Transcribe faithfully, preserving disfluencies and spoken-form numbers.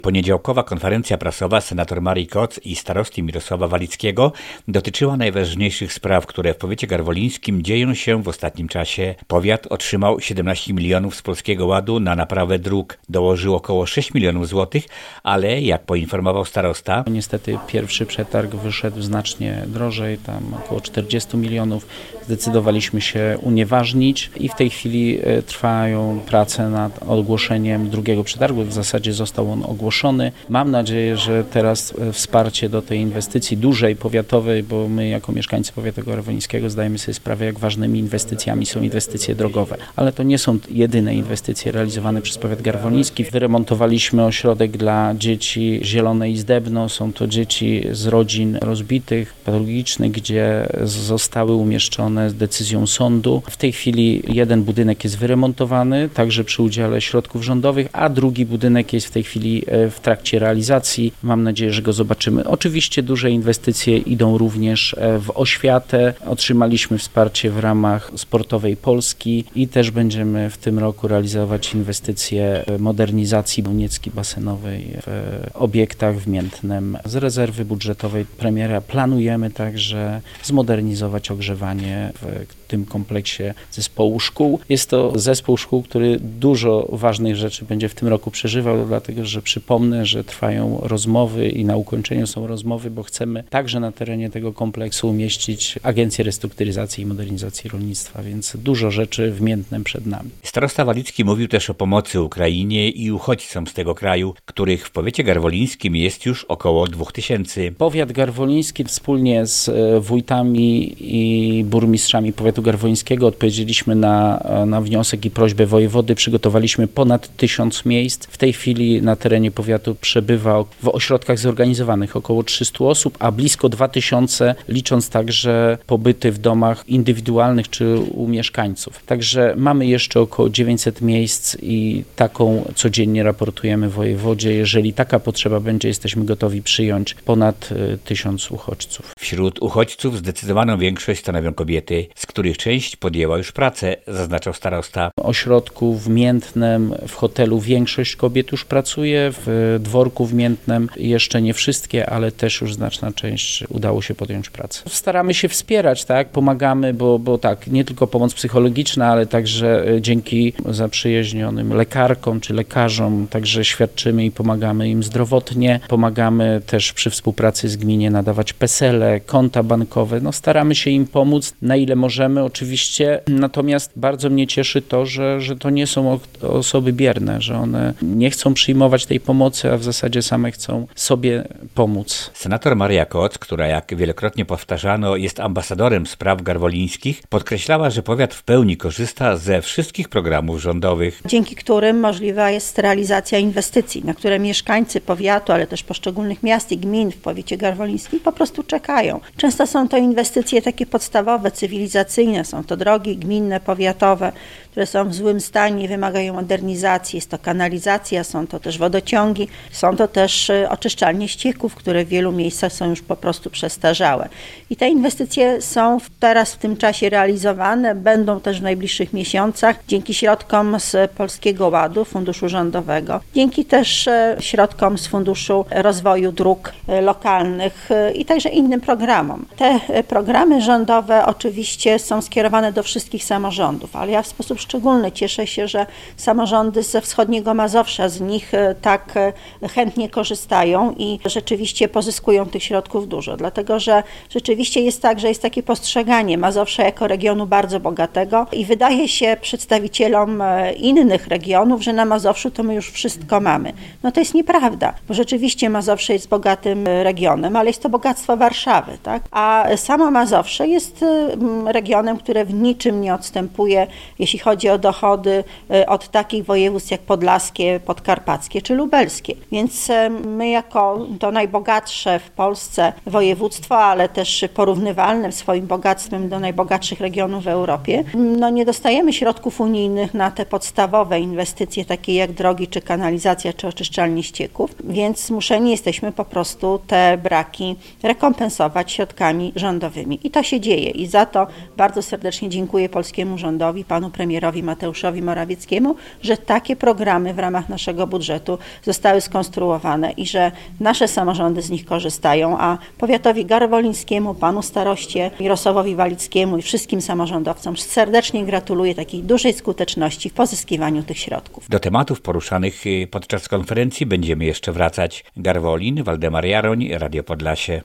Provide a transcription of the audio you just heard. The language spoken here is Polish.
Poniedziałkowa konferencja prasowa senator Marii Koc i starosty Mirosława Walickiego dotyczyła najważniejszych spraw, które w powiecie garwolińskim dzieją się w ostatnim czasie. Powiat otrzymał siedemnaście milionów z Polskiego Ładu na naprawę dróg. Dołożył około sześć milionów złotych, ale jak poinformował starosta... Niestety pierwszy przetarg wyszedł znacznie drożej, tam około czterdzieści milionów. Zdecydowaliśmy się unieważnić i w tej chwili trwają prace nad ogłoszeniem drugiego przetargu. W zasadzie został on ogłoszony. Mam nadzieję, że teraz wsparcie do tej inwestycji dużej, powiatowej, bo my jako mieszkańcy powiatu garwolińskiego zdajemy sobie sprawę, jak ważnymi inwestycjami są inwestycje drogowe. Ale to nie są jedyne inwestycje realizowane przez powiat garwoliński. Wyremontowaliśmy ośrodek dla dzieci Zielone i Zdebno. Są to dzieci z rodzin rozbitych, patologicznych, gdzie zostały umieszczone z decyzją sądu. W tej chwili jeden budynek jest wyremontowany, także przy udziale środków rządowych, a drugi budynek jest w tej chwili w trakcie realizacji. Mam nadzieję, że go zobaczymy. Oczywiście duże inwestycje idą również w oświatę. Otrzymaliśmy wsparcie w ramach Sportowej Polski i też będziemy w tym roku realizować inwestycje modernizacji Doniecki basenowej w obiektach w Miętnem. Z rezerwy budżetowej premiera planujemy także zmodernizować ogrzewanie w tym kompleksie zespołu szkół. Jest to zespół szkół, który dużo ważnych rzeczy będzie w tym roku przeżywał, dlatego że przypomnę, że trwają rozmowy i na ukończeniu są rozmowy, bo chcemy także na terenie tego kompleksu umieścić Agencję Restrukturyzacji i Modernizacji Rolnictwa, więc dużo rzeczy w Miętnem przed nami. Starosta Walicki mówił też o pomocy Ukrainie i uchodźcom z tego kraju, których w powiecie garwolińskim jest już około dwóch tysięcy. Powiat garwoliński wspólnie z wójtami i burmistrzami powiatu garwolińskiego odpowiedzieliśmy na, na wniosek i prośbę wojewody. Przygotowaliśmy ponad tysiąc miejsc. W tej chwili na terenie powiatu przebywa w ośrodkach zorganizowanych około trzysta osób, a blisko dwa tysiące, licząc także pobyty w domach indywidualnych czy u mieszkańców. Także mamy jeszcze około dziewięćset miejsc i taką codziennie raportujemy wojewodzie. Jeżeli taka potrzeba będzie, jesteśmy gotowi przyjąć ponad tysiąc uchodźców. Wśród uchodźców zdecydowaną większość stanowią kobiety, z których część podjęła już pracę, zaznaczał starosta. W ośrodku w Miętnem, w hotelu większość kobiet już pracuje, w dworku w Miętnem jeszcze nie wszystkie, ale też już znaczna część udało się podjąć pracę. Staramy się wspierać, tak, pomagamy, bo, bo tak, nie tylko pomoc psychologiczna, ale także dzięki zaprzyjaźnionym lekarkom czy lekarzom, także świadczymy i pomagamy im zdrowotnie, pomagamy też przy współpracy z gminie nadawać pesele, konta bankowe, no staramy się im pomóc, na ile możemy oczywiście, natomiast bardzo mnie cieszy to, że, że to nie są osoby bierne, że one nie chcą przyjmować tej pomocy, a w zasadzie same chcą sobie pomóc. Senator Maria Koc, która jak wielokrotnie powtarzano jest ambasadorem spraw garwolińskich, podkreślała, że powiat w pełni korzysta ze wszystkich programów rządowych. Dzięki którym możliwa jest realizacja inwestycji, na które mieszkańcy powiatu, ale też poszczególnych miast i gmin w powiecie garwolińskim po prostu czekają. Często są to inwestycje takie podstawowe, cywilizacyjne, są to drogi gminne, powiatowe, które są w złym stanie, wymagają modernizacji. Jest to kanalizacja, są to też wodociągi, są to też oczyszczalnie ścieków, które w wielu miejscach są już po prostu przestarzałe. I te inwestycje są teraz w tym czasie realizowane, będą też w najbliższych miesiącach dzięki środkom z Polskiego Ładu, Funduszu Rządowego, dzięki też środkom z Funduszu Rozwoju Dróg Lokalnych i także innym programom. Te programy rządowe oczywiście są skierowane do wszystkich samorządów, ale ja w sposób szczególny cieszę się, że samorządy ze wschodniego Mazowsza z nich tak chętnie korzystają i rzeczywiście pozyskują tych środków dużo, dlatego że rzeczywiście jest tak, że jest takie postrzeganie Mazowsza jako regionu bardzo bogatego i wydaje się przedstawicielom innych regionów, że na Mazowszu to my już wszystko mamy. No to jest nieprawda, bo rzeczywiście Mazowsze jest bogatym regionem, ale jest to bogactwo Warszawy, tak? A samo Mazowsze jest regionem, które w niczym nie odstępuje, jeśli chodzi o dochody, od takich województw jak podlaskie, podkarpackie czy lubelskie. Więc my jako to najbogatsze w Polsce województwo, ale też porównywalne swoim bogactwem do najbogatszych regionów w Europie, no nie dostajemy środków unijnych na te podstawowe inwestycje, takie jak drogi, czy kanalizacja, czy oczyszczalnie ścieków, więc zmuszeni jesteśmy po prostu te braki rekompensować środkami rządowymi. I to się dzieje i za to bardzo serdecznie dziękuję polskiemu rządowi, panu premierowi premierowi Mateuszowi Morawieckiemu, że takie programy w ramach naszego budżetu zostały skonstruowane i że nasze samorządy z nich korzystają, a powiatowi garwolińskiemu, panu staroście Mirosławowi Walickiemu i wszystkim samorządowcom serdecznie gratuluję takiej dużej skuteczności w pozyskiwaniu tych środków. Do tematów poruszanych podczas konferencji będziemy jeszcze wracać. Garwolin, Waldemar Jaroń, Radio Podlasie.